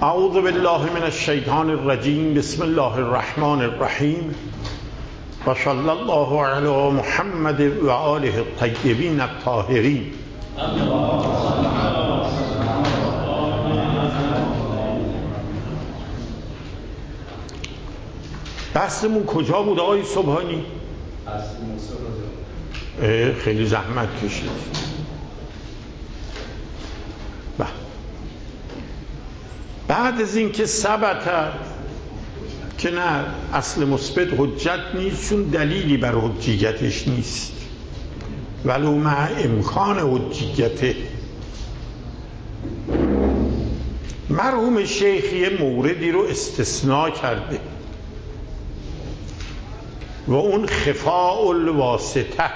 اعوذ بالله من الشیطان الرجیم. بسم الله الرحمن الرحیم و صلی الله علی محمد و آله الطیبین الطاهرین. بحثمون کجا بود آقای سبحانی؟ خیلی زحمت کشید. بعد از اینکه ثبت که نه اصل مثبت حجت نیست چون دلیلی بر حجیتش نیست ولو مع امکان حجیته، مرحوم شیخ یه موردی رو استثناء کرده و اون خفاء الواسطه.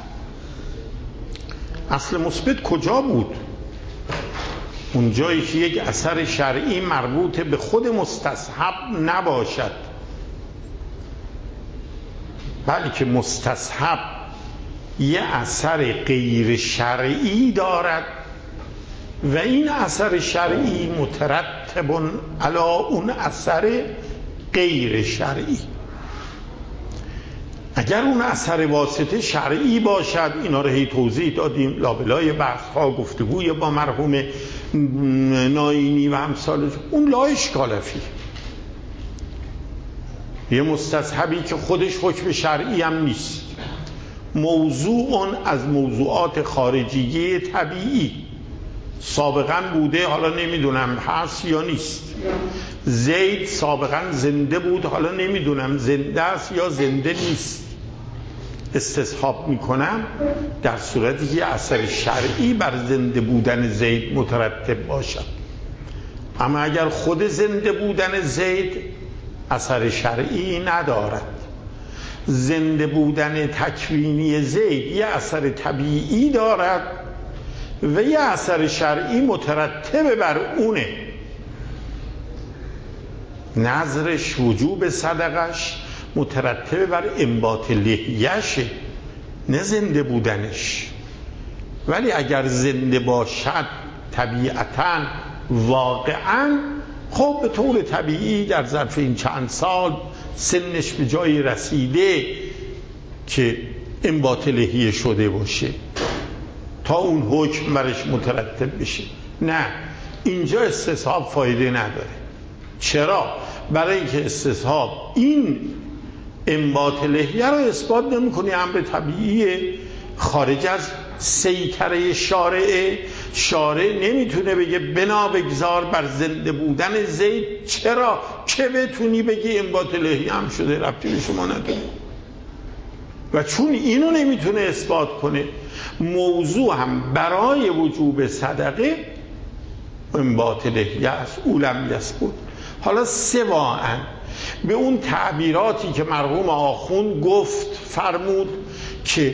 اصل مثبت کجا بود؟ اون جایی که یک اثر شرعی مربوط به خود مستصحب نباشد، بلکه مستصحب یه اثر غیر شرعی دارد و این اثر شرعی مترتب علی اون اثر غیر شرعی. اگر اون اثر واسطه شرعی باشد، اینا رو هی توضیح دادیم لابلای بحث ها، گفتگوی با مرحوم ناینی و امثالش، اون لا اشکال فیه. یه مستصحبی که خودش حکم شرعی هم نیست، موضوع از موضوعات خارجیه طبیعی سابقا بوده، حالا نمیدونم هست یا نیست. زید سابقا زنده بود، حالا نمیدونم زنده است یا زنده نیست. استصحاب میکنم در صورتی که اثر شرعی بر زنده بودن زید مترتب باشد. اما اگر خود زنده بودن زید اثر شرعی ندارد، زنده بودن تکوینی زید یه اثر طبیعی دارد و یه اثر شرعی مترتب بر اونه، نظرش، وجوب صدقش مترتب بر انبات لحیه‌شه، نه زنده بودنش. ولی اگر زنده باشد طبیعتاً واقعاً، خب به طور طبیعی در ظرف این چند سال سنش به جایی رسیده که انبات لحیه شده باشه تا اون حکم برش مترتب بشه. نه، اینجا استصحاب فایده نداره. چرا؟ برای اینکه استصحاب این انبات لحیه رو اثبات نمی‌کنی، امر طبیعیه خارج از سیطره شارعه. شارع نمیتونه بگه بنا بگذار بر زنده بودن زید، چرا که بتونی بگی انبات لحیه هم شده، ربطی به شما نداره. و چون اینو نمیتونه اثبات کنه، موضوع هم برای وجوب صدقه انبات لحیه است، اولم یثبت. حالا سواء به اون تعبیراتی که مرحوم آخوند گفت فرمود که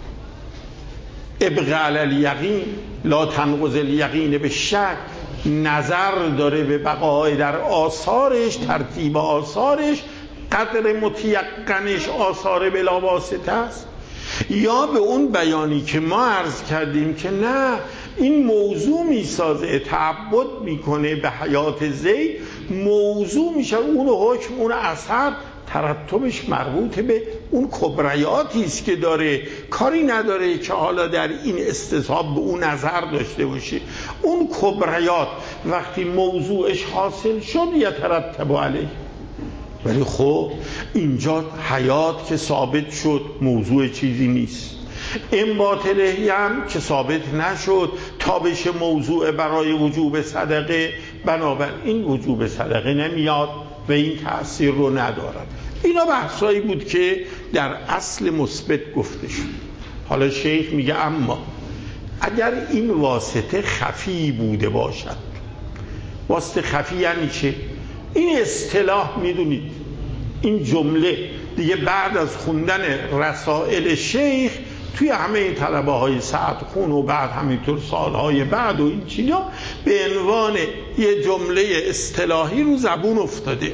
ابقاء علی الیقین لا تنقض الیقین به شک، نظر داره به بقای در آثارش، ترتیب آثارش قدر متیقنش آثار بلا واسطه است، یا به اون بیانی که ما عرض کردیم که نه این موضوع میسازه، تعبد میکنه به حیات زید، موضوع میشه اون حکم، اون اثر ترتبش مربوط به اون کبریاتی است که داره، کاری نداره که حالا در این استصحاب به اون نظر داشته باشه. اون کبریات وقتی موضوعش حاصل شد یترتب علیه. ولی خب اینجا حیات که ثابت شد موضوع چیزی نیست، انبات لحیه هم که ثابت نشد تا بشه موضوع برای وجوب صدقه، بنابراین وجوب صدقه نمیاد و این تأثیر رو ندارد. اینا بحثایی بود که در اصل مثبت گفته شد. حالا شیخ میگه اما اگر این واسطه خفی بوده باشد. واسطه خفی یعنی چه؟ این اصطلاح میدونید، این جمله دیگه بعد از خوندن رسائل شیخ توی همه این طلبه های سعدخون و بعد همینطور سالهای بعد و این چیزا به عنوان یه جمله اصطلاحی رو زبون افتاده.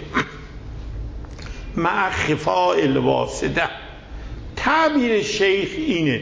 مع خفاء الواسطه. تعبیر شیخ اینه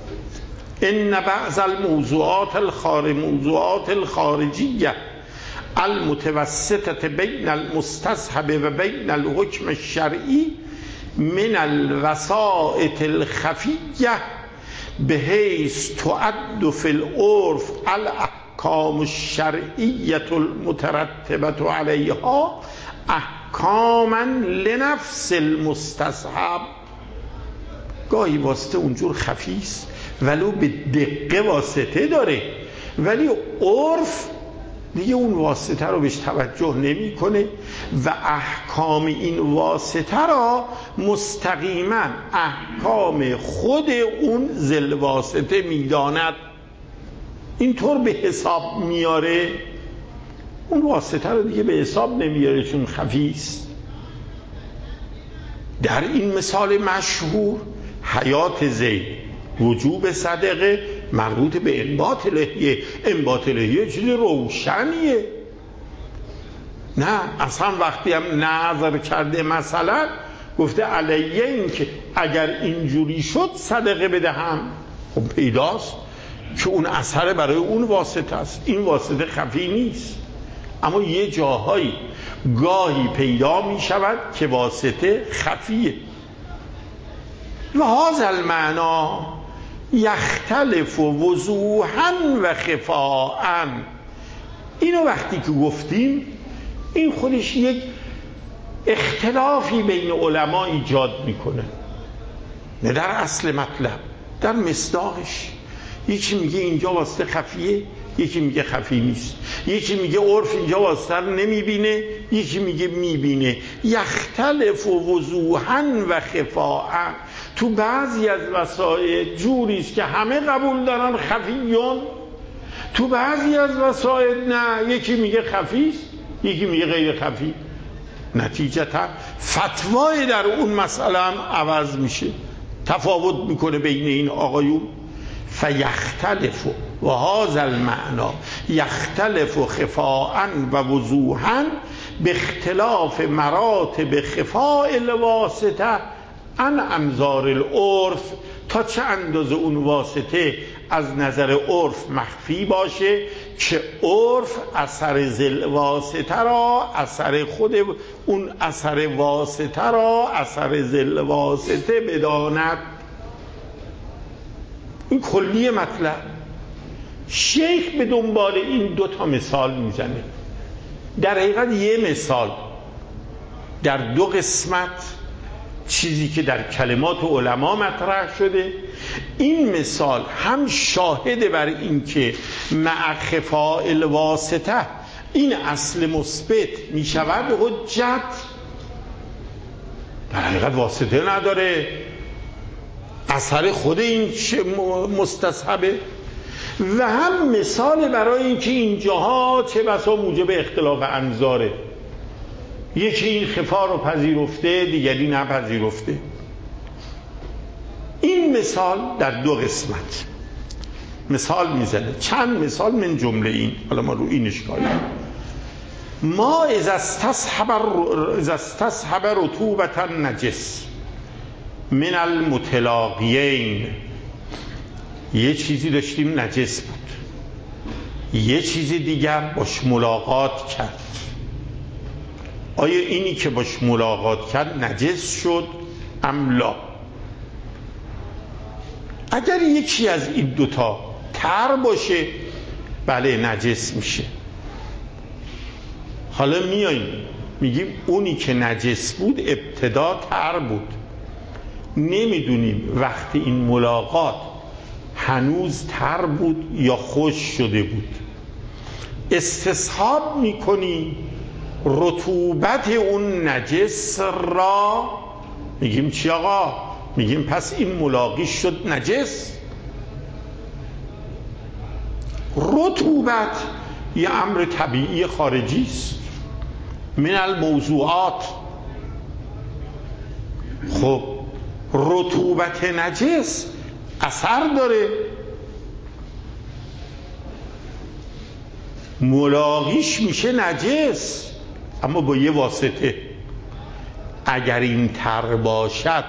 ان بعض الموضوعات الخارجیه المتوسطه بین المستصحب و بین الحکم الشرعی من الوسائط الخفیه بحیث تعد فی العرف الاحکام الشرعیه المترتبه علیها احکاما لنفس المستصحب. گاهی واسطه اونجور خفیست ولو به دقه واسطه داره، ولی عرف دیگه اون واسطه رو بهش توجه نمیکنه و احکام این واسطه را مستقیما احکام خود اون ذل واسطه میداند، اینطور به حساب میاره. اون واسطه رو دیگه به حساب نمیاره چون خفیست. در این مثال مشهور حیات زید، وجوب صدقه مربوط به انبات لحیه. انبات لحیه چیز روشنیه، نه اصلا وقتی هم نظر کرده مثلا گفته علیه این که اگر اینجوری شد صدقه بدهم، خب پیداست که اون اثر برای اون واسطه است، این واسطه خفی نیست. اما یه جاهایی گاهی پیدا می شود که واسطه خفیه. و هذا المعنی یختلف وضوحا و خفاء. اینو وقتی که گفتیم این خودش یک اختلافی بین علما ایجاد میکنه، نه در اصل مطلب، در مصداقش. یکی میگه اینجا واسطه خفیه، یکی میگه خفی نیست، یکی میگه عرف اینجا واسطه رو نمیبینه، یکی میگه میبینه. یختلف وضوحا و خفاء. تو بعضی از وسائل جوریست که همه قبول دارن خفیون، تو بعضی از وسائل نه، یکی میگه خفیست یکی میگه غیر خفی. نتیجتا فتوای در اون مسئله هم عوض میشه، تفاوت میکنه بین این آقایون. فیختلف و هذا المعنی یختلف خفاء و وضوحا به اختلاف مراتب خفاء الواسطه عن انظار العرف. تا چه اندازه اون واسطه از نظر عرف مخفی باشه که عرف اثر ذل واسطه را، اثر خود اون اثر واسطه را اثر ذل واسطه بداند. این کلی مطلب. شیخ به دنبال این دوتا مثال میزنه. در حقیقت یه مثال در دو قسمت، چیزی که در کلمات علما مطرح شده. این مثال هم شاهد بر این که مع خفاء الواسطه این اصل مثبت می شود حجت، در حقیقت واسطه نداره، اثر خود این مستصحبه. و هم مثال برای این که اینجاها چه بسا موجب اختلاف انظاره، یکی این خفا رو پذیرفته دیگری نپذیرفته. این مثال در دو قسمت مثال میزنه. چند مثال من جمله این، حالا ما رو این اشکالی ما اذا استصحب رطوبة النجس من المتلاقیین. یه چیزی داشتیم نجس بود، یه چیزی دیگر باش ملاقات کرد. آیا اینی که باش ملاقات کرد نجس شد ام لا؟ اگر یکی از این دوتا تر باشه بله نجس میشه. حالا میاییم میگیم اونی که نجس بود ابتدا تر بود، نمیدونیم وقتی این ملاقات هنوز تر بود یا خوش شده بود. استصحاب میکنیم رطوبت اون نجس را. میگیم چی آقا؟ میگیم پس این ملاقی شد نجس. رطوبت یه امر طبیعی خارجی است من الموضوعات. خب رطوبت نجس اثر داره، ملاقیش میشه نجس، اما با یه واسطه. اگر این تر باشد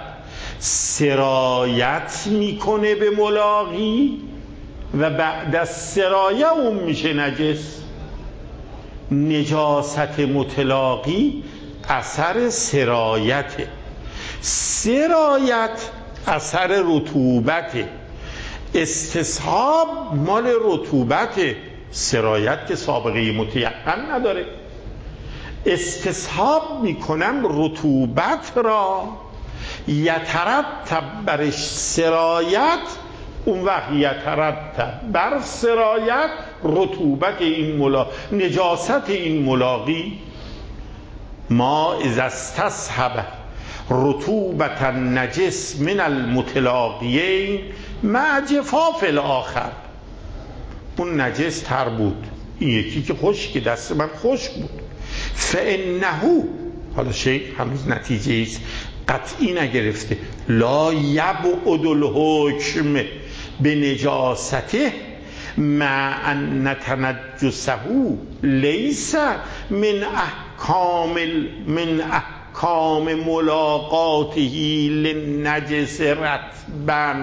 سرایت میکنه به ملاقی و بعد از سرایه اون میشه نجس. نجاست متلاقی اثر سرایته، سرایت اثر رطوبته، استصحاب مال رطوبته، سرایت که سابقه متیقن نداره. استصحاب میکنم رطوبت را، یترتب برش سرایت، اون وقت یترتب بر سرایت رطوبت این نجاست این ملاقی. ما اذا استصحب رطوبت النجس من المتلاقیین مع جفاف الاخر. اون نجس تر بود، این یکی که خشک، دست من خشک بود. فانه، حالا شیخ هنوز نتیجه قطعی نگرفته، لا یبعد الحکم به نجاسته مع ان تنجسه لیس من احکام ملاقاته للنجس رطبا.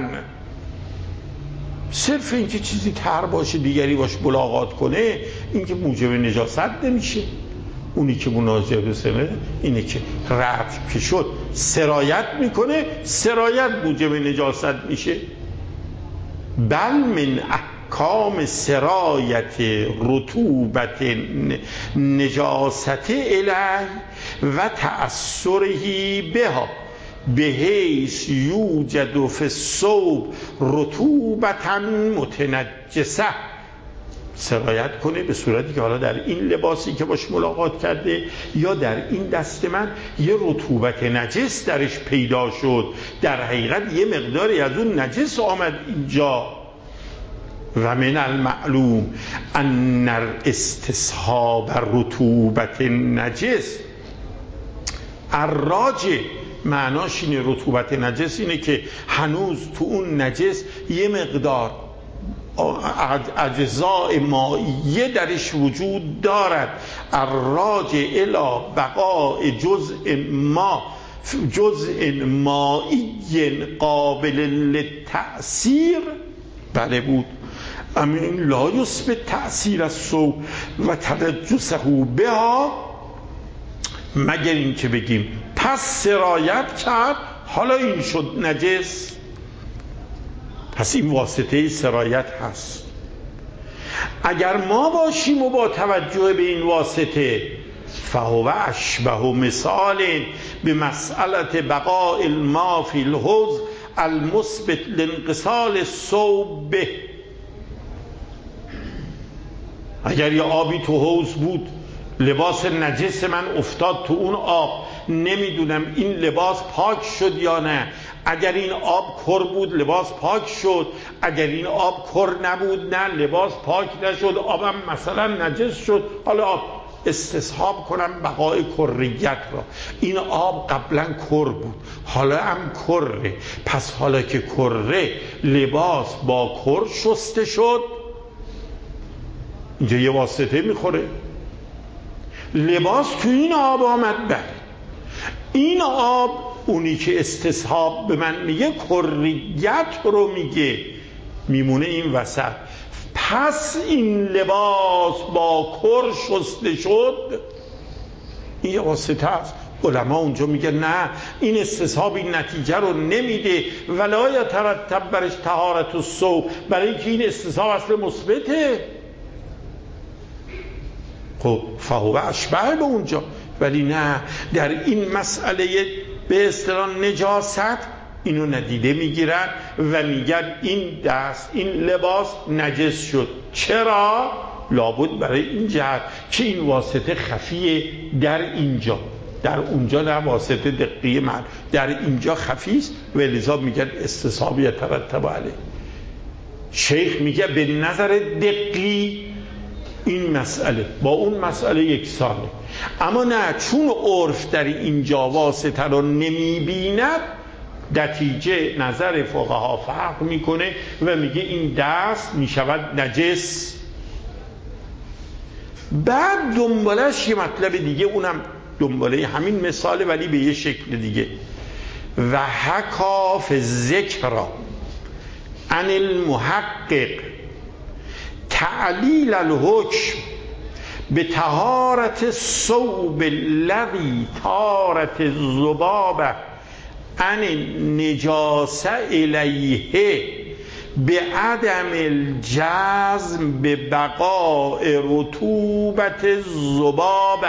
صرف اینکه چیزی تر باشه دیگری باش ملاقات کنه این که موجب نجاست نمیشه. اونی که مناجره سنه اینه که رطب که شد سرایت میکنه، سرایت موجب نجاست میشه. بل من احکام سرایت رطوبت نجاست الیه و تأثره بها بحیث یوجد فی الثوب رطوبتا متنجسه. سرایت کنه به صورتی که حالا در این لباسی که باش ملاقات کرده یا در این دست من یه رطوبت نجس درش پیدا شد، در حقیقت یه مقداری از اون نجس آمد اینجا. و من المعلوم ان استصحاب رطوبت نجس الراجع، معناش اینه رطوبت نجس اینه که هنوز تو اون نجس یه مقدار اجزاء مائیه درش وجود دارد. الراجع الی بقاء جزء مائی قابل للتأثیر. بله بود. امین لا یثبت تأثیر الثوب و تنجسه بها، مگر این که بگیم پس سرایت کرد حالا این شد نجس. پس این واسطه سرایت هست. اگر ما باشیم و با توجه به این واسطه، فهو اشبه مثال به مسئله بقاء الماء فی الحوض المثبت لانغسال الثوب به. اگر یه آبی تو حوض بود، لباس نجس من افتاد تو اون آب، نمیدونم این لباس پاک شد یا نه. اگر این آب کر بود لباس پاک شد، اگر این آب کر نبود نه لباس پاک نشد، آبم مثلا نجس شد. حالا آب استصحاب کنم بقای کریت را، این آب قبلا کر بود حالا هم کره، پس حالا که کره لباس با کر شسته شد، اینجا یه واسطه میخوره. لباس تو این آب آمد، بله این آب اونی که استصحاب به من میگه کریت رو میگه، میمونه این وسط. پس این لباس با کر شسته شد، این یه واسطه است. علما اونجا میگه نه، این استصحاب این نتیجه رو نمیده، ولا یترتب برش طهارت الثوب، برای اینکه این استصحاب اصل مثبته. خب فهو اشبه به اونجا، ولی نه در این مسئله به اصطلاح نجاست اینو ندیده میگیرن و میگن این دست این لباس نجس شد. چرا؟ لابد برای این جهت که این واسطه خفیه در اینجا، در اونجا نه واسطه دقیق من، در اینجا خفیست و لذا میگن استصحاب یترتب علیه. شیخ میگه به نظر دقیق این مسئله با اون مسئله یکسانه، اما نه چون عرف در اینجا واسطه رو نمیبیند، نتیجه نظر فقها فرق میکنه و میگه این دست میشود نجس. بعد دنبالش یه مطلب دیگه، اونم دنباله همین مثاله ولی به یه شکل دیگه. و حکا فی ذکر عن المحقق تعلیل الحکم به طهارت ثوب الذی طارت الذباب عن نجاسه الیه به عدم الجزم به بقاء رطوبت الذباب.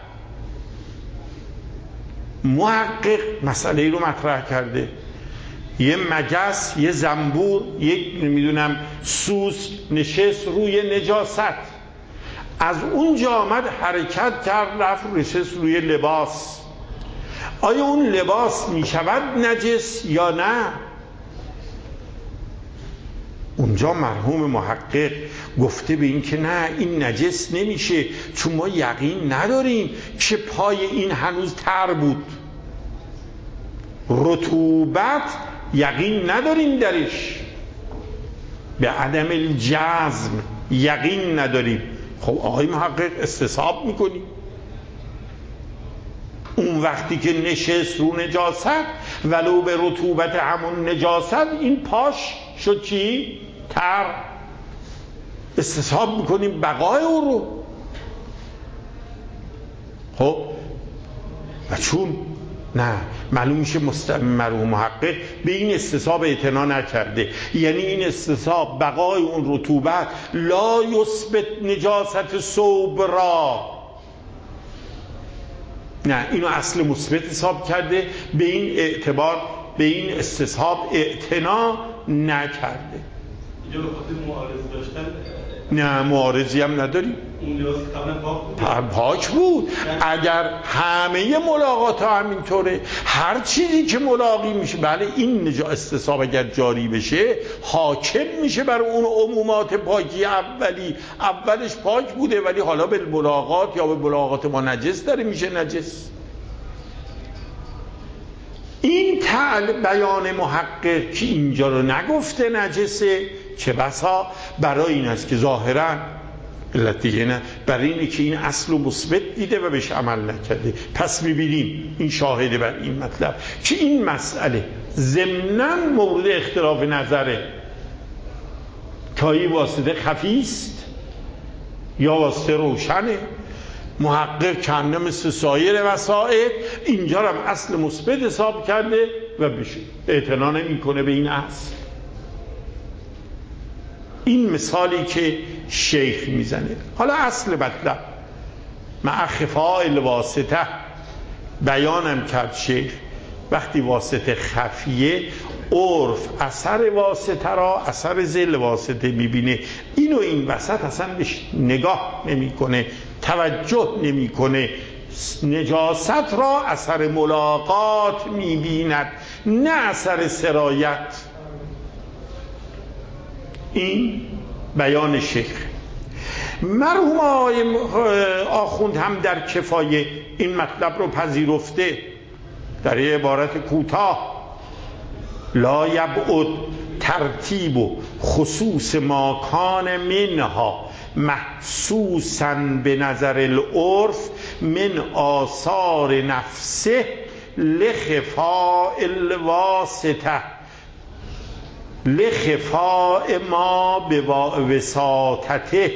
محقق مسئله رو مطرح کرده، یه مگس، یه زنبور، یک نمیدونم سوس نشست روی نجاست، از اونجا آمد حرکت کرد رفت نشست روی لباس، آیا اون لباس میشود نجس یا نه؟ اونجا مرحوم محقق گفته به این که نه، این نجس نمیشه، چون ما یقین نداریم که پای این هنوز تر بود، رطوبت یقین نداریم درش، به عدم الجزم یقین نداریم. خب آقای محقق استصحاب میکنی اون وقتی که نشست رو نجاست ولو به رطوبت همون نجاست، این پاش شد چی؟ تر. استصحاب میکنیم بقای او رو. خب و چون نه معلوم میشه مرحوم محقق به این استصحاب اعتنا نکرده، یعنی این استصحاب بقای اون رطوبت لا یثبت نجاست ثوب را، نه اینو اصل مثبت حساب کرده، به این اعتبار به این استصحاب اعتنا نکرده. اینجا به خاطر معارض داشتن؟ نه معارضی هم نداریم، اون لباس قبلا پاک بود. اگر همه ملاقات ها همینطوره، هر چیزی که ملاقی میشه، بله این استصحاب اگر جاری بشه حاکم میشه بر اون عمومات پاکی اولی، اولش پاک بوده ولی حالا به ملاقات یا به ملاقات با نجس داره میشه نجس. این بیان محقق که اینجا رو نگفته نجسه، چه بسا برای این است که ظاهراً علت دیگه نه، برای اینه که این اصل و مثبت دیده و بهش عمل نکرده. پس میبینیم این شاهده بر این مطلب که این مسئله ضمناً مورد اختلاف نظره، تا این واسطه خفیست یا واسطه روشنه. محقق کنده مثل سایر وسائل اینجا هم اصل مثبت حساب کرده و بشه اعتنا نمی‌کنه به این اصل. این مثالی که شیخ میزنه. حالا اصل مطلب مع خفاء الواسطه بیانم کرد شیخ، وقتی واسطه خفیه عرف اثر واسطه را اثر ذل واسطه میبینه، اینو این وسط اصلا بهش نگاه نمیکنه، توجه نمیکنه، نجاست را اثر ملاقات میبیند نه اثر سرایت. این بیان شیخ. مرحوم آخوند هم در کفایه این مطلب رو پذیرفته در یه عبارت کوتاه: لا یبعد ترتیب و خصوص ما کان منها محسوسا به نظر العرف من آثار نفسه لخفاء الواسطه لخفاء ما به وساطته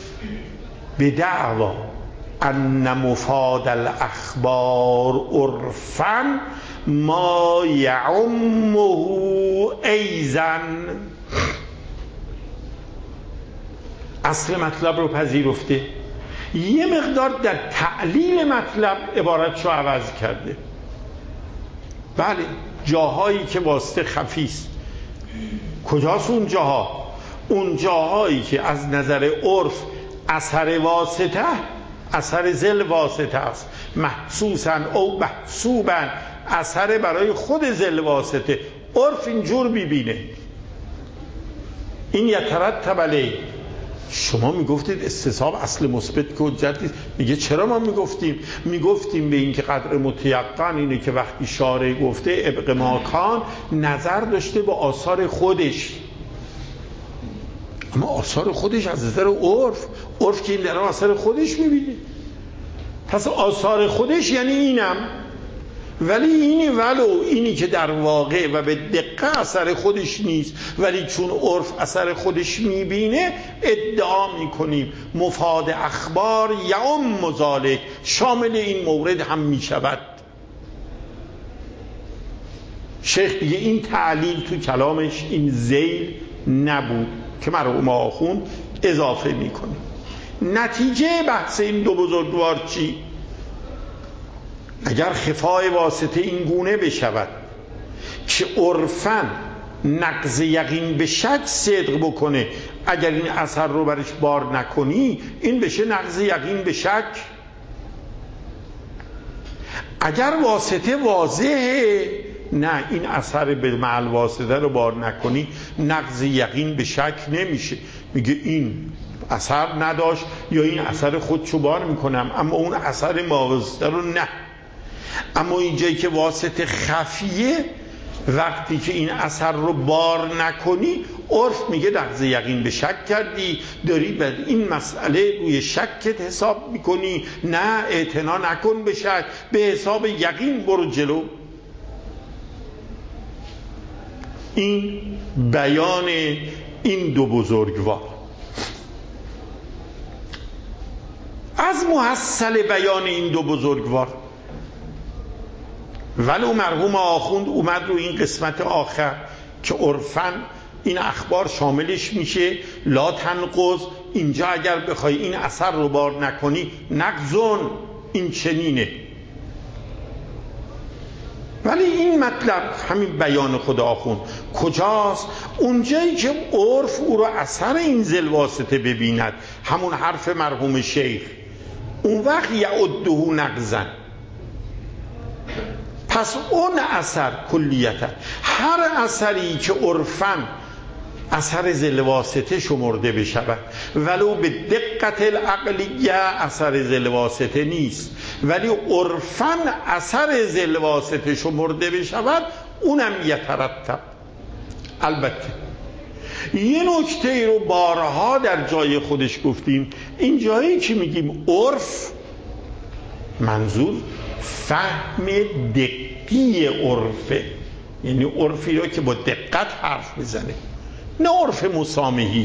بدعوا ان مفاد الاخبار عرفا ما یعمه ایضا. اصل مطلب رو پذیرفته، یه مقدار در تعلیل مطلب عبارتشو عوض کرده. بله جاهایی که واسطه خفیست، کجاست اون جاها؟ اون جاهایی که از نظر عرف اثر واسطه اثر ذل واسطه است، محسوسا او محسوبا اثر برای خود ذل واسطه، عرف اینجور میبینه. این یترتب علیه. شما میگفتید استصحاب اصل مثبت که حجت نیست، میگه چرا ما میگفتیم به این که قدر متیقن اینه که وقتی شارع گفته ابق ماکان نظر داشته به آثار خودش، اما آثار خودش از نظر عرف که این در آثار خودش میبینه، پس آثار خودش یعنی اینم، ولی اینی که در واقع و به دقت اثر خودش نیست، ولی چون عرف اثر خودش میبینه ادعا میکنیم مفاد اخبار یعم ذالک، شامل این مورد هم میشود. شیخ دیگه این تعلیل تو کلامش این ذیل نبود که مرحوم آخوند اضافه میکنه. نتیجه بحث این دو بزرگوار چی؟ اگر خفای واسطه این گونه بشود که عرفاً نقض یقین به شک صدق بکنه، اگر این اثر رو برش بار نکنی این بشه نقض یقین به شک. اگر واسطه واضحه، نه این اثر به محل واسطه رو بار نکنی نقض یقین به شک نمیشه، میگه این اثر نداشت یا این اثر خودشو بار میکنم، اما اون اثر واسطه رو نه. اما اینجایی که واسطه خفیه، وقتی که این اثر رو بار نکنی عرف میگه نقض یقین به شک کردی، داری به این مسئله روی شکت حساب میکنی، نه اعتنا نکن به شک، به حساب یقین برو جلو. این بیان این دو بزرگوار. از محصل بیان این دو بزرگوار ولو مرحوم آخوند اومد رو این قسمت آخر که عرفاً این اخبار شاملش میشه لا تنقض، اینجا اگر بخوای این اثر رو بار نکنی نقضون، این چنینه. ولی این مطلب همین بیان خود آخوند کجاست؟ اونجایی که عرف او رو اثر این ذل واسطه ببیند، همون حرف مرحوم شیخ، اون وقت یعده نقضن. پس اون اثر کلیتا، هر اثری که عرفاً اثر ذل واسطه شمرده بشود ولو به دقت العقلیه اثر ذل واسطه نیست، ولی عرفاً اثر ذل واسطه شمرده بشود، اونم یترتب. البته یه نکته رو بارها در جای خودش گفتیم، این جایی که میگیم عرف، منظور فهم دقیق عرفه، یعنی عرفی رو که با دقت حرف بزنه، نه عرف مسامحی.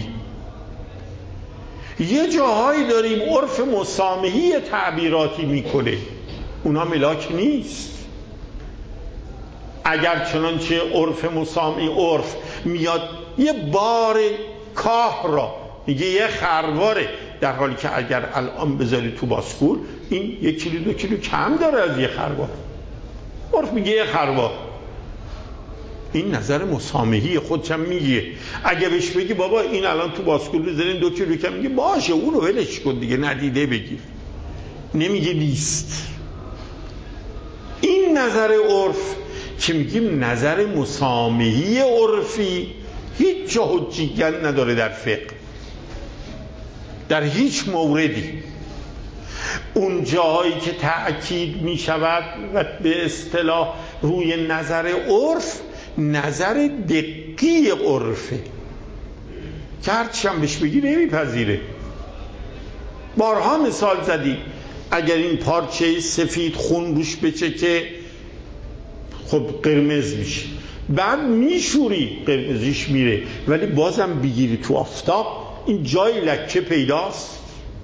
یه جاهایی داریم عرف مسامحی تعبیراتی میکنه، اونا ملاک نیست. اگر چنانچه عرف مسامحی، عرف میاد یه بار کاه را میگه یه خرواره، در حالی که اگر الان بذاری تو باسکول این 1 کیلو 2 کیلو کم داره از یه خروار. عرف میگه یه خروار. این نظر مسامحی خودشم میگه. اگه بهش بگی بابا این الان تو باسکول بذارین 2 کیلو کم، میگه باشه اون رو ولش کن دیگه، ندیده بگیر، نمیگه نیست. این نظر عرف که میگیم نظر مسامحی عرفی هیچ جا حجیت نداره در فقه، در هیچ موردی. اون جاهایی که تأکید می شود و به اصطلاح روی نظر عرف، نظر دقیق عرفه که هرچی هم بهش بگی نمیپذیره. بارها مثال زدیم، اگر این پارچه سفید خون روش بچکه خب قرمز میشه، بعد میشوری قرمزیش میره، ولی بازم بگیری تو آفتاب این جای لکه پیداست.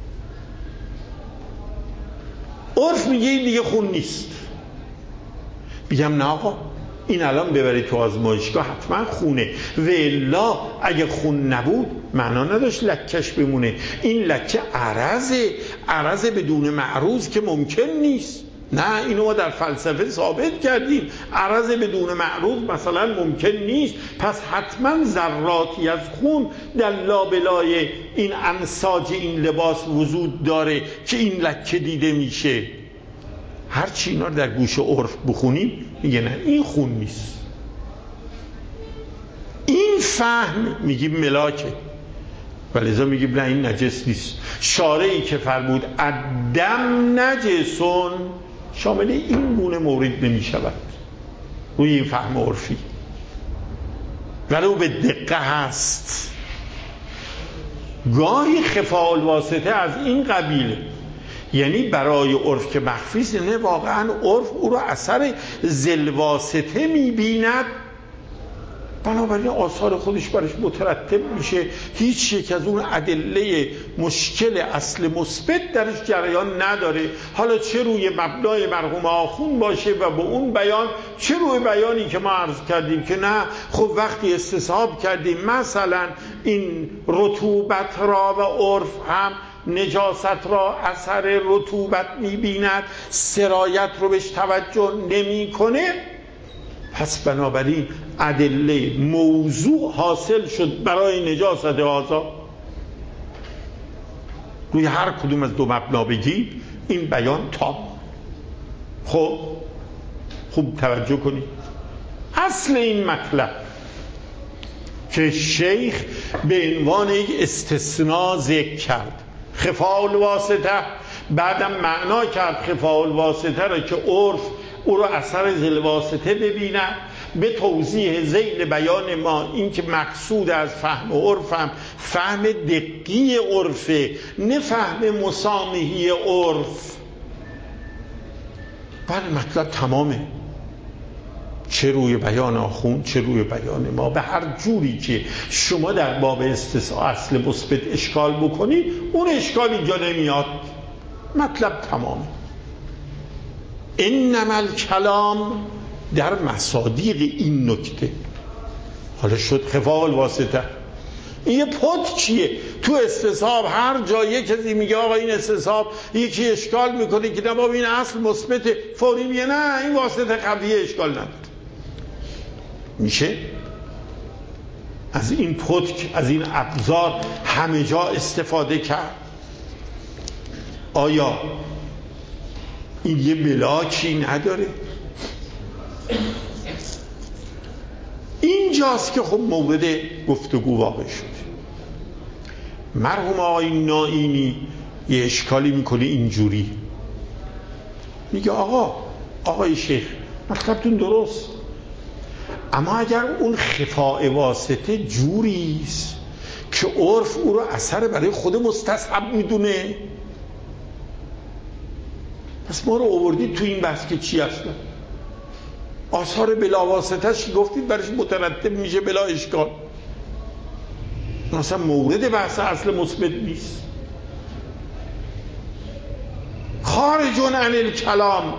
عرف میگه این دیگه خون نیست. میگم نه آقا، این الان ببری تو آزمایشگاه حتما خونه، و الا اگه خون نبود معنا نداشت لکهش بمونه. این لکه عرض بدون معروض که ممکن نیست. نه، اینو ما در فلسفه ثابت کردیم، عرض بدون معروض مثلا ممکن نیست، پس حتما ذراتی از خون در لابلای این انساج این لباس وجود داره که این لکه دیده میشه. هرچی اینا رو در گوش عرف بخونیم میگه نه این خون نیست. این فهم میگیم ملاکه، ولذا میگیم نه این نجس نیست. شارعی که فرمود الدم نجسون شامل این گونه مورد نمیشود روی این فهم عرفی، ولو به دقه هست. گاهی خفاء الواسطه از این قبیله یعنی برای عرف که مخفیست، نه واقعا عرف او رو اثر ذوالواسطه میبیند، بنابراین آثار خودش برش مترتب میشه، هیچ یک از اون ادله مشکل اصل مثبت درش جریان نداره. حالا چه روی مبنای مرحوم آخوند باشه و با اون بیان، چه روی بیانی که ما عرض کردیم که نه خب وقتی استصحاب کردیم مثلا این رطوبت را و عرف هم نجاست را اثر رطوبت میبیند، سرایت رو بهش توجه نمیکنه، پس بنابراین ادله موضوع حاصل شد برای نجاست آزاد. روی هر کدوم از دو مبنا بگید این بیان تام. خب خوب توجه کنید، اصل این مطلب که شیخ به عنوان یک استثناء ذکر کرد خفاء الواسطه، بعدم معنا کرد خفاء الواسطه را که عرف او را اثر ذوالواسطه ببیند. به توضیح ذیل بیان ما این که مقصود از فهم عرف هم فهم دقیق عرفه، نه فهم مسامحی عرف. بله مطلب تمامه، چه روی بیان آخوند چه روی بیان ما، به هر جوری که شما در باب استثناء اصل مثبت اشکال بکنید اون اشکال اینجا نمیاد، مطلب تمامه. انما الکلام در مصادیق این نکته. حالا شد خفاء الواسطه، این یه پت چیه؟ تو استصحاب هر جایی کسی میگه آقا این استصحاب، یکی اشکال میکنه که نه بابا این اصل مثبت، فوری میگه نه این واسطه قویه اشکال نداره. میشه از این پتک، از این ابزار همه جا استفاده کرد؟ آیا این یه ملاکی نداره؟ اینجاست که خب مورد گفتگو واقع شد. مرحوم آقای نائینی یه اشکالی میکنه اینجوری، میگه آقای شیخ مطلبتون درست، اما اگر اون خفاء واسطه جوریست که عرف او رو اثر برای خود مستصحب میدونه، پس ما رو آوردید تو این بحث که چی اصلا آثار بلا واسطه‌اش گفتید برش مترتب میشه بلا اشکال، مثلا مورد بحث اصل مثبت نیست. خارج عن الکلام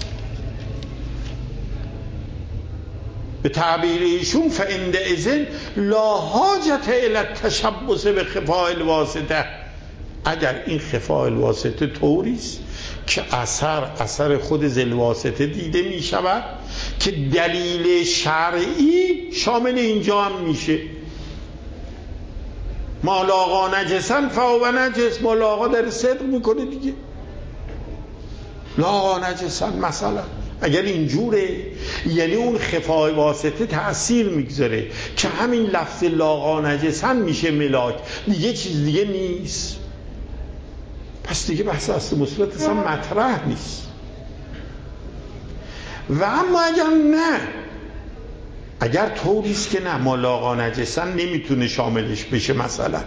به تعبیر ایشون فعندئذ لا حاجت الی التشبث بخفاء الواسطه. اگر این خفاء الواسطه طوریست که اثر خود ذوالواسطه دیده می شود که دلیل شرعی شامل اینجا هم میشه، ما لاقا نجسن فهو نجس، ما لاقا در صدق میکنه دیگه، لاقا نجسن مثلا اگر اینجوره یعنی اون خفاء واسطه تأثیر میگذاره که همین لفظ لاقا نجسن میشه ملاک، دیگه چیز دیگه نیست، پس دیگه بحث اصل مثبت اصلا مطرح نیست. و اما اگر طوریست که نه ما لاقا نجسن نمیتونه شاملش بشه، مثلا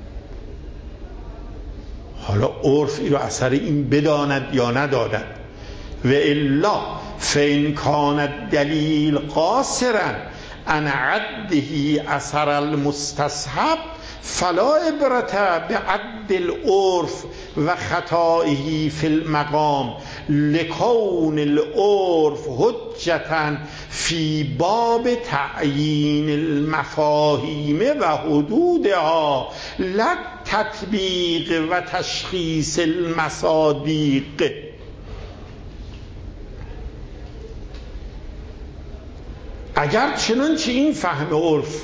حالا عرف این رو اثر این بداند یا نداند، و الا فإن کان الدلیل قاصرا عن عده اثر المستصحب فلا عبرت بعد العرف و خطائه فی المقام لکون العرف حجتا فی باب تعیین المفاهیم و حدودها لا تطبیق و تشخیص المصادیق. اگر چنانچه این فهم عرف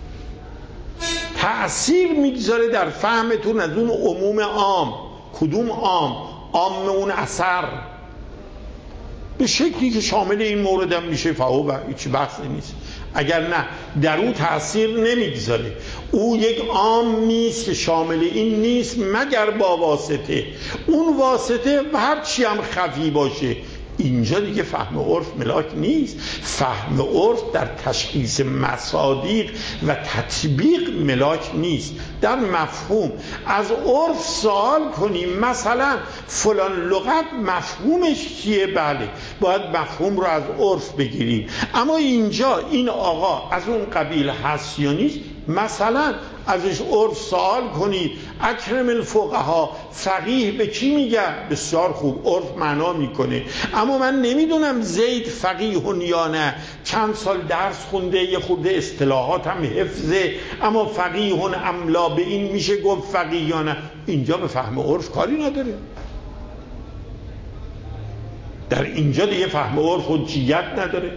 تأثیر میگذاره در فهمتون از اون عموم عام، کدوم عام اون اثر به شکلی که شامل این مورد هم میشه فهو، هیچ بحثی نیست. اگر نه در اون تأثیر نمیگذاره، او یک عام نیست که شامل این نیست مگر با واسطه، اون واسطه هر چی هم خفی باشه اینجا دیگه فهم عرف ملاک نیست. فهم عرف در تشخیص مصادیق و تطبیق ملاک نیست. در مفهوم از عرف سوال کنیم، مثلا فلان لغت مفهومش چیه؟ بله باید مفهوم رو از عرف بگیریم. اما اینجا این آقا از اون قبیل هست یا نیست؟ مثلا ازش عرف سوال کنید، اکرم الفقها، فقیه به کی میگن؟ بسیار خوب، عرف معنا میکنه. اما من نمیدونم زید فقیه یا نه، چند سال درس خونده، یه خورده اصطلاحات هم حفظه، اما فقیه املا، به این میشه گفت فقیه یا نه؟ اینجا به فهم عرف کاری نداره. در اینجا دیگه فهم عرف حجیت نداره.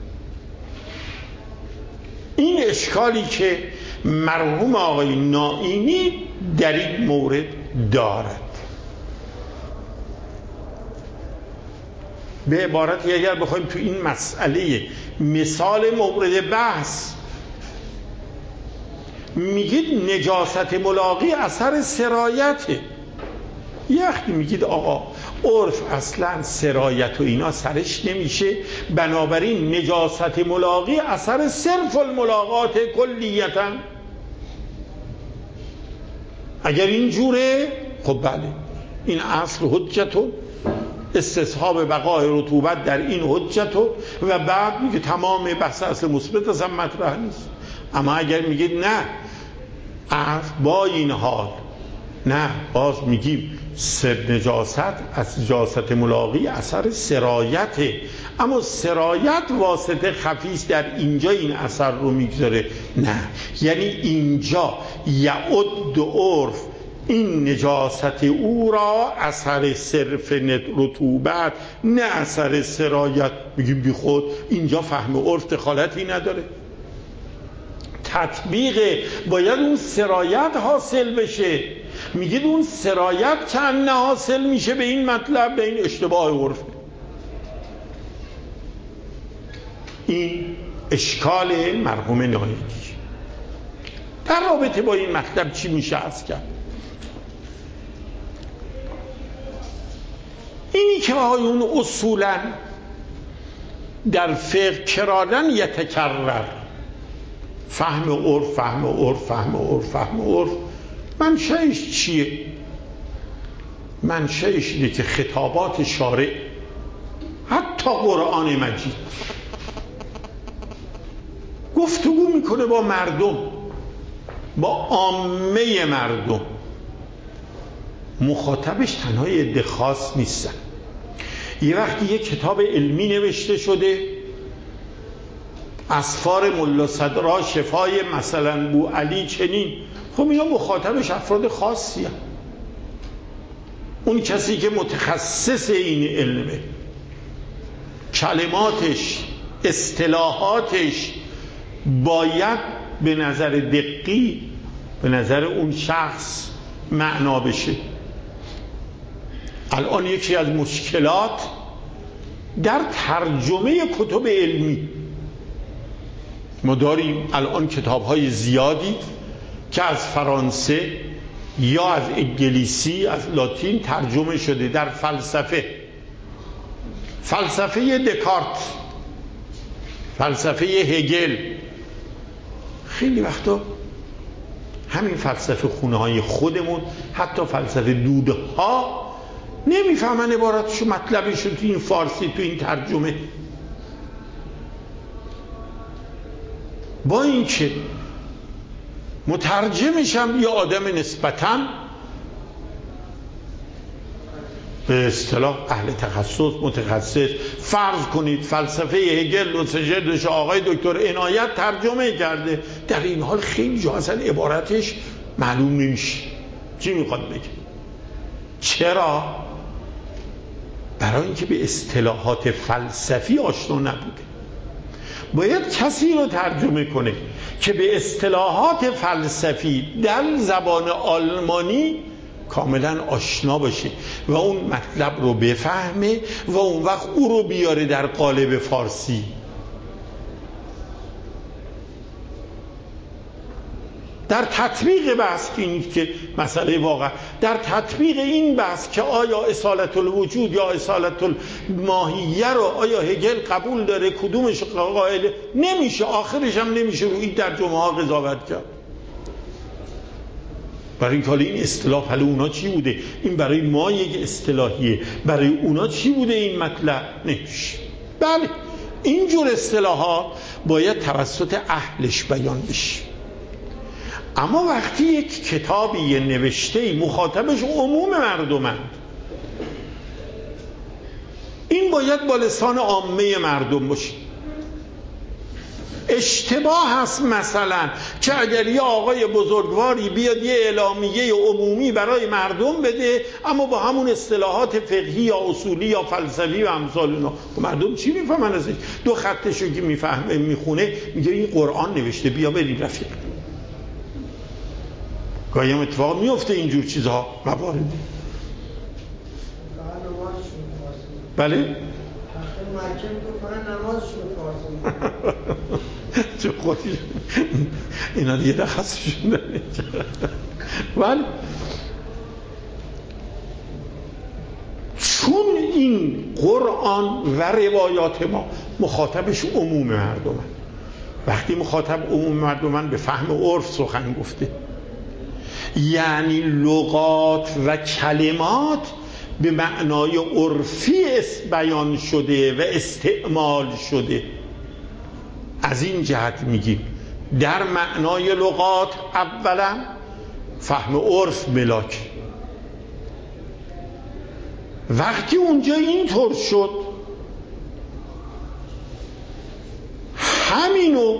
این اشکالی که مرحوم آقای نائینی در این مورد دارد. به عبارتی اگر بخوایم تو این مسئله مثال مورد بحث، میگید نجاست ملاقی اثر سرایته، یه وقتی میگید آقا عرف اصلا سرایت و اینا سرش نمیشه، بنابراین نجاست ملاقی اثر صرف الملاقات کلیتا. اگر این جوره خب بله این اصل حجتو، استصحاب بقای رطوبت در این حجتو، و بعد میگه تمام بحث اصل مثبت اصلا مطرح نیست. اما اگر میگید نه با این حال نه، باز میگیم نجاست از نجاست ملاقی اثر سرایته، اما سرایت واسطه خفیست در اینجا این اثر رو میگذاره. نه، یعنی اینجا یعد عرف این نجاست او را اثر صرف رطوبت نه اثر سرایت. میگیم بی خود اینجا فهم عرف دخالتی نداره. تطبیق باید اون سرایت حاصل بشه. میگید اون سرایت چند حاصل میشه به این مطلب، به این اشتباه عرف. این اشکال مرحوم نائینی. در رابطه با این مطلب چی میشه عرض کرد؟ اینی که آقایون اصولا در فقه کرادن یتکرر، فهم عرف فهم عرف فهم عرف فهم عرف، منشأش چیه؟ منشأش اینه که خطابات شارع، حتی قرآن مجید، گفتگو میکنه با مردم، با عامه مردم. مخاطبش تنها یه عده خاص نیستن. یه وقتی یه کتاب علمی نوشته شده، اسفار ملا صدرا شفای مثلا بو علی چنین، خب اینا مخاطبش افراد خاصی هم. اون کسی که متخصص این علمه، کلماتش اصطلاحاتش باید به نظر دقیق به نظر اون شخص معنا بشه. الان یکی از مشکلات در ترجمه کتب علمی، ما داریم الان کتاب‌های زیادی که از فرانسه یا از انگلیسی از لاتین ترجمه شده در فلسفه دکارت، فلسفه هگل. خیلی وقتا همین فلسفه خونه‌های خودمون، حتی فلسفه دودها، نمیفهمن عبارتشو، مطلبشو تو این فارسی تو این ترجمه. با اینکه مترجمش هم یه آدم نسبتاً به اصطلاح اهل تخصص، متخصص، فرض کنید فلسفه هگل و سجدش آقای دکتر عنایت ترجمه کرده، در این حال خیلی جا اصلا عبارتش معلوم نمیشه چی میخواد بگه. چرا؟ برای اینکه به اصطلاحات فلسفی آشنا نبوده. باید کسی رو ترجمه کنه که به اصطلاحات فلسفی در زبان آلمانی کاملا آشنا باشه و اون مطلب رو بفهمه و اون وقت او رو بیاره در قالب فارسی. در تطبیق بحث که این که مسئله واقع در تطبیق این بحث که آیا اصالت الوجود یا اصالت الماهیه رو آیا هگل قبول داره، کدومش قائل، نمیشه، آخرش هم نمیشه روی در جمعه ها قضاوت کرد. برای این این اصطلاح حالا اونا چی بوده؟ این برای ما یک اصطلاحیه، برای اونا چی بوده این مطلب؟ نمیشه. بله اینجور اصطلاحات باید توسط اهلش بیان بشه. اما وقتی یک کتابی نوشته مخاطبش عموم مردمند، این باید با لسان عامه مردم باشه. اشتباه هست مثلا که اگر یه آقای بزرگواری بیاد یه اعلامیه عمومی برای مردم بده اما با همون اصطلاحات فقهی یا اصولی یا فلسفی و امثال اینا، مردم چی میفهمن ازش؟ دو خطشو که میفهمه میخونه میگه این قرآن نوشته بیا بریم رفیق. گاهی هم اتفاق میفته اینجور چیزها مواردی. بله؟ چه خودی اینا دیگه دخصشون داره. بله چون این قرآن و روایات ما مخاطبش عموم مردمن، وقتی مخاطب عموم مردمن به فهم عرف سخن گفته، یعنی لغات و کلمات به معنای عرفی بیان شده و استعمال شده. از این جهت میگیم در معنای لغات اولا فهم عرف ملاک. وقتی اونجا اینطور شد همینو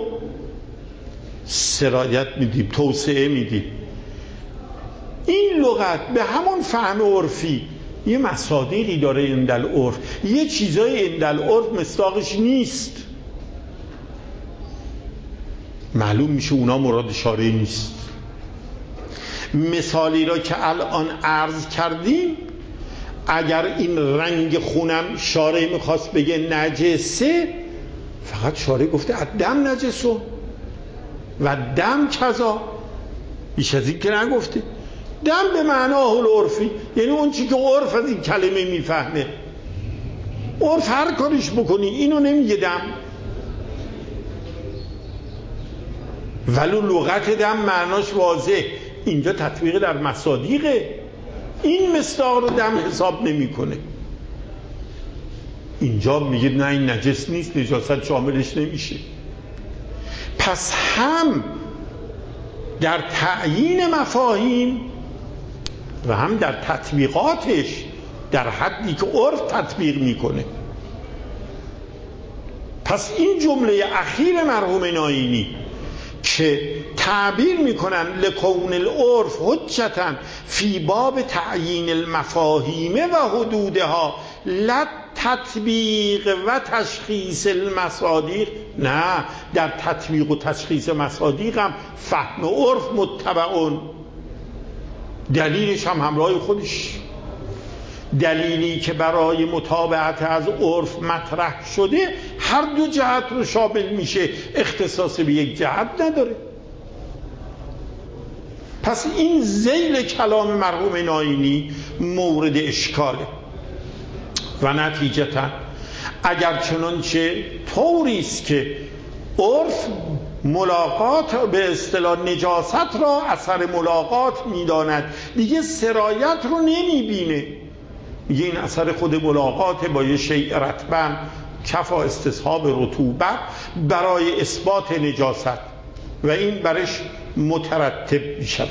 سرایت میدیم، توسعه میدیم. این لغت به همون فهم عرفی یه مصادیقی داره اندل عرف، یه چیزای اندل عرف مصداقش نیست، معلوم میشه اونا مراد شارع نیست. مثالی را که الان عرض کردیم، اگر این رنگ خونم شارع میخواست بگه نجسه، فقط شارع گفته دم نجسو و دم کذا، بیش از این که نگفته. دم به معناه العرفی، یعنی اون چی که عرف از این کلمه میفهمه. عرف هر کاریش بکنی اینو نمیگه دم، ولو لغت دم معناش واضح، اینجا تطبیق در مصادیقه، این مصداق رو دم حساب نمیکنه. اینجا میگه نه این نجس نیست، نجاست شاملش نمیشه. پس هم در تعیین مفاهیم و هم در تطبیقاتش در حدی که عرف تطبیق میکنه. پس این جمله اخیر مرحوم ناینی که تعبیر میکنن لکون العرف حجتا فی باب تعیین المفاهیم و حدودها لا تطبیق و تشخیص المصادیق، نه در تطبیق و تشخیص مصادیق هم فهم عرف متبعون، دلیلش هم همراه خودش. دلیلی که برای متابعت از عرف مطرح شده هر دو جهت رو شامل میشه، اختصاص به یک جهت نداره. پس این ذیل کلام مرحوم ناینی مورد اشکاله و نتیجتا اگر چنانچه طوریست که عرف ملاقات به اصطلاح نجاست را اثر ملاقات میداند، دیگه سرایت رو نمیبینه، میگه این اثر خود ملاقات با یه شیء رطباً کفا استصحاب رطوبت برای اثبات نجاست و این برش مترتب میشود.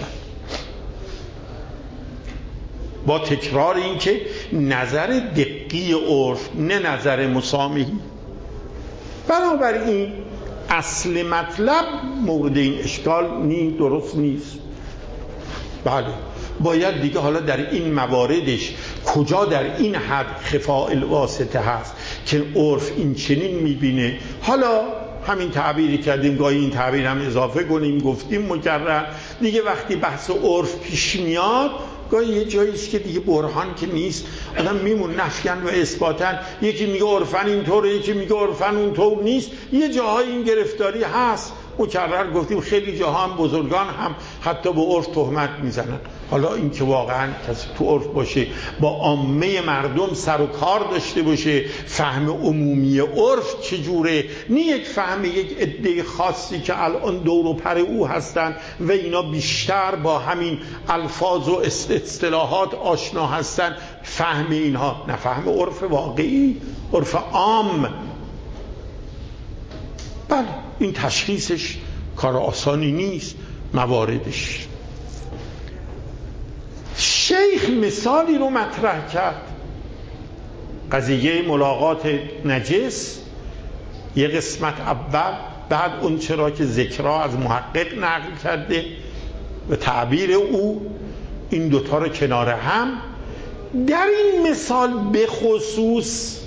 با تکرار این که نظر دقیق عرف نه نظر مسامحی. بنابراین اصل مطلب مورد این اشکال درست نیست. بله باید دیگه حالا در این مواردش کجا در این حد خفاء الواسطه هست که عرف این چنین میبینه، حالا همین تعبیری کردیم، گاهی این تعبیر هم اضافه کنیم، گفتیم مکرر دیگه. وقتی بحث عرف پیش میاد گاهی یه جاییست که دیگه برهان که نیست، آدم میمون نفیاً و اثباتاً، یکی میگه عرفاً اینطوره، یکی میگه عرفاً اونطور نیست، یه جاهای این گرفتاری هست. مکرر گفتیم خیلی جاها هم بزرگان هم حتی به عرف تهمت میزنن. حالا این که واقعا کسی تو عرف باشه، با عامه مردم سر و کار داشته باشه، فهم عمومی عرف چجوره، نه یک فهم یک عده خاصی که الان دور و پر او هستن و اینا بیشتر با همین الفاظ و اصطلاحات آشنا هستن. فهم اینها نه، فهم عرف واقعی، عرف عام. بله این تشخیصش کار آسانی نیست. مواردش شیخ مثالی رو مطرح کرد، قضیه ملاقات نجس، یه قسمت اول، بعد اون چرا که ذکرها از محقق نقل کرده و تعبیر او، این دوتا رو کنار هم. در این مثال به خصوص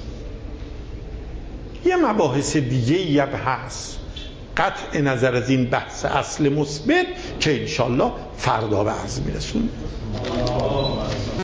یه مباحث دیگه هم هست، قطع نظر از این بحث اصل مثبت که انشالله فردا به عرض میرسونیم.